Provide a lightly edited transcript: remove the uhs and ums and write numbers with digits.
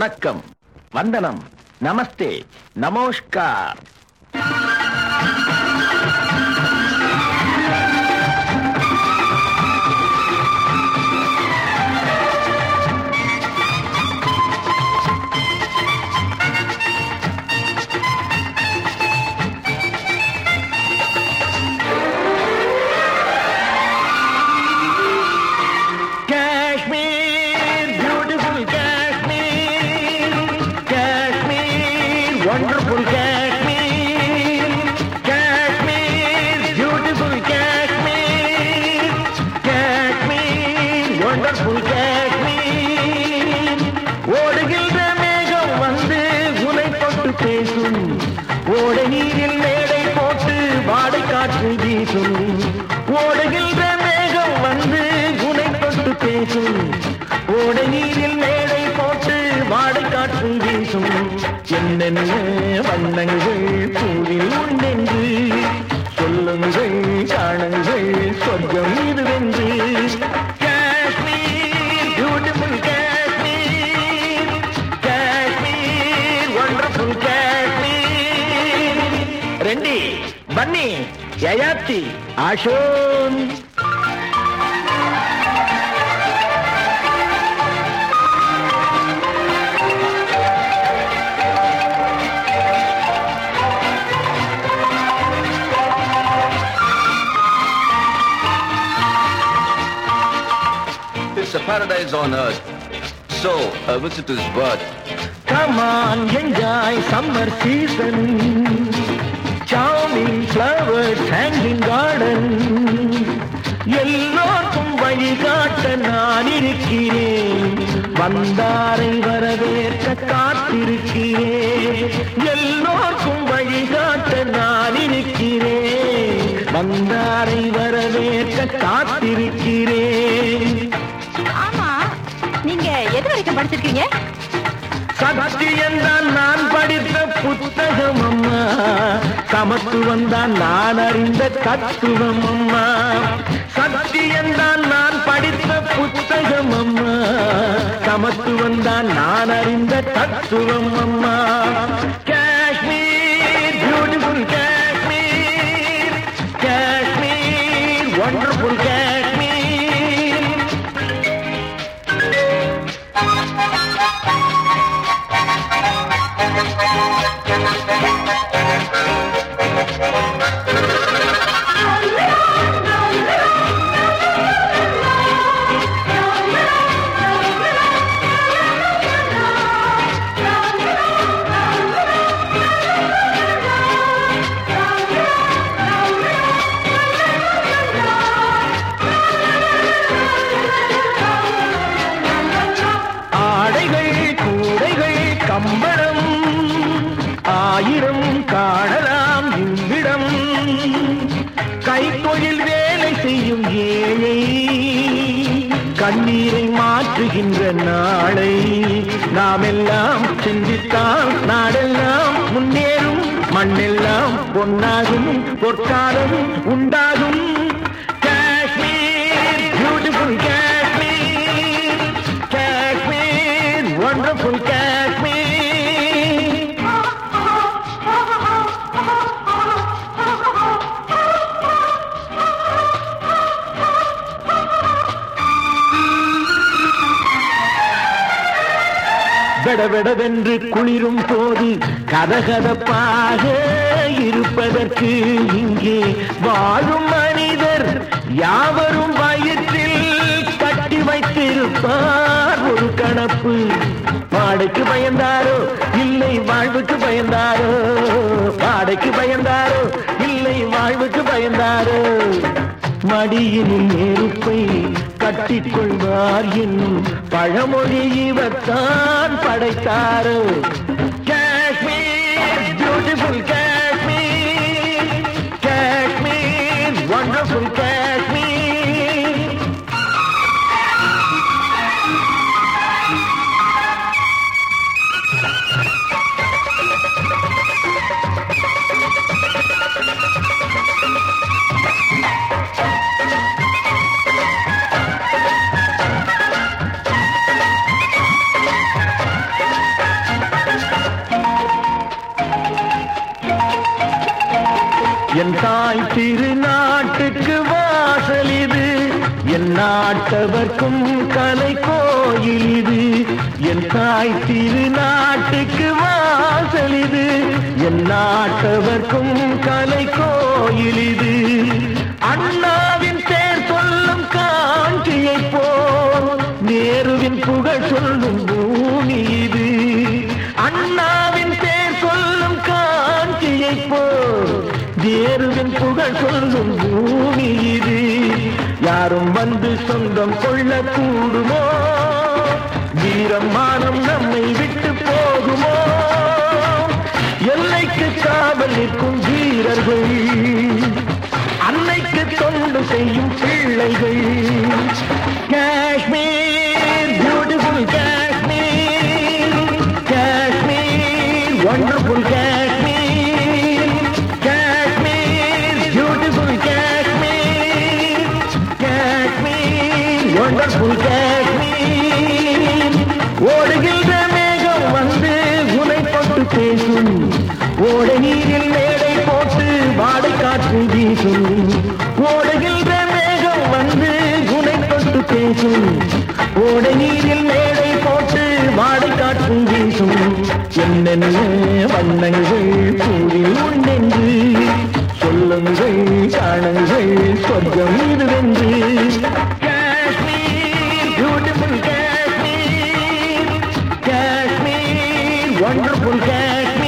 வணக்கம், வந்தனம், நமஸ்தே, நமஸ்கார். Wonderful Kashmir, Kashmir, beautiful Kashmir, Kashmir, wonderful Kashmir. ஓடுகின்ற மேகம் வந்து உனை தொட்டு பேசும், ஓடை நீரில் மேடை போட்டு வாடை காற்று வீசும். ஓடுகின்ற மேகம் வந்து உனை தொட்டு பேசும், ஓடை நீரில் மேடை போட்டு வாடை காற்று வீசும். என்னென்ன வண்ணங்கள் பூவில் உண்டென்று சொல்லுங்கள், காணுங்கள், சொர்க்கம் இதுவென்று. Kashmir, beautiful Kashmir, Kashmir, wonderful Kashmir. ரெண்டி, பன்னி, யயாத்தி, ஆஷோன். It's a paradise on earth, so a visitor's worth. Come on, enjoy summer season, charming flowers hanging garden. எல்லோருக்கும் வழிகாட்ட நான் இருக்கிறேன், வந்தாரை வரவேற்க காத்திருக்கிறேன். எல்லோருக்கும் வழிகாட்ட நான் இருக்கிறேன், வந்தாரை வரவேற்க காத்திருக்கிறேன். நீங்க எது வரைக்கும் படிச்சிருக்கீங்க? சத்தியம் தான் நான் படித்த புத்தகம் அம்மா, சமத்துவம் தான் நான் அறிந்த தத்துவம் அம்மா. சத்தியம் தான் நான் படித்த புத்தகம் அம்மா, சமத்துவம் தான் நான் அறிந்த தத்துவம் அம்மா. Kashmir, beautiful Kashmir, Kashmir, wonderful Kashmir. கம்பளம் ஆயிரம் காணலாம் இவ்விடம், கைத்தொழில் வேலை செய்யும் ஏழை கண்ணீரை மாற்றுகின்ற நாளை நாம் எல்லாம் சிந்தித்தால் நாடெல்லாம் முன்னேறும், மண்ணெல்லாம் பொன்னாகும், பொற்காலம் உண்டாகும். Kashmir, beautiful Kashmir, Kashmir, wonderful Kashmir. வெடவெடவென்று குளிரும் போது கதகதப்பாக இருப்பதற்கு இங்கே வாழும் மனிதர் யாவரும் வயிற்றில் கட்டி வைத்திருப்பார் ஒரு கணப்பு. வாடைக்கு பயந்தாரோ இல்லை வாழ்வுக்கு பயந்தாரோ, வாடைக்கு பயந்தாரோ இல்லை வாழ்வுக்கு பயந்தாரோ. மடியினில் நெருப்பை கட்டிக்கொள்வார் என்னும் பழமொழி இவர்தான் படைத்தாரோ. Kashmir, beautiful Kashmir, Kashmir, wonderful Kashmir. என் தாய் திருநாட்டுக்கு வாசல் இது, என் நாட்டவர்க்கும் கலை கோயில் இது. என் தாய் திருநாட்டுக்கு வாசல் இது, என் நாட்டவர்க்கும் கலை கோயில் இது. அண்ணாவின் பேர் சொல்லும் காஞ்சியை போல் நேருவின் புகழ் சொல்லும் பூமி இது. அண்ணாவின் பேர் சொல்லும் காஞ்சியை போல் நேருவின் புகழ் சொல்லும் பூமி இது. யாரும் வந்து சொந்தம் கொள்ள கூடுமோ? வீரம் மானம் நம்மை விட்டு போகுமோ? எல்லைக்கு காவல் நிற்கும் வீரர்கள், அன்னைக்கு தொண்டு செய்யும் பிள்ளைகள். Kashmir beautiful Kashmir, Kashmir wonderful Kashmir, Kashmir beautiful Kashmir, Kashmir wonderful Kashmir. ஓடுகின்ற மேகம் வந்து உனை தொட்டு பேசும், ஓட நீரில் மேடை போட்டு வாடை காற்று வீசும். ஓடுகின்ற மேகம் வந்து உனை தொட்டு பேசும், ஓட நீரில் மேடை போட்டு வாடை காற்று வீசும். என்னென்ன வண்ணங்கள் பூவில் உண்டென்று சொல்லுங்கள், காணுங்கள் சொர்க்கம் இதுவென்று. Kashmir beautiful Kashmir, Kashmir wonderful Kashmir.